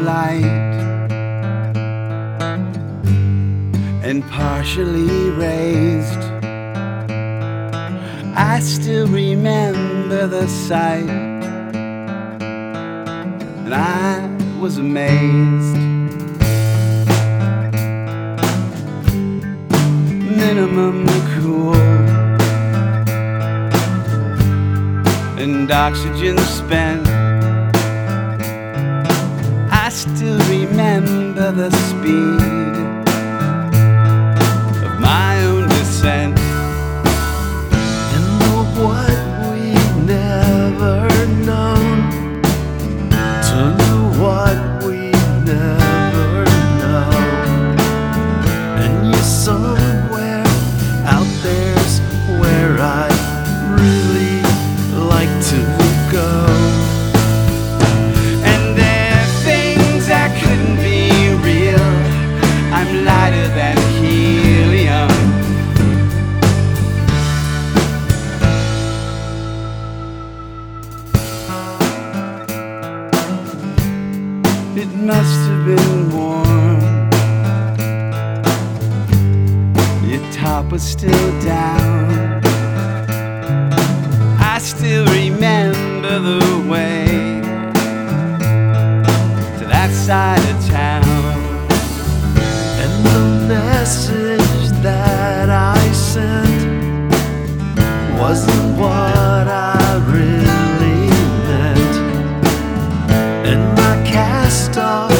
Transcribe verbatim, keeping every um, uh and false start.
light and partially raised. I still remember the sight, and I was amazed. Minimum cool and oxygen spent. I still remember the speed of my own descent. And the what we've never known to the what we've never known. And you're somewhere out there's where I really like to go. And there are things that couldn't be real. I'm lighter than helium. It must have been warm. Your top was still down. I still remember the way to that side of town. And the message that I sent wasn't what I really meant. And my cast off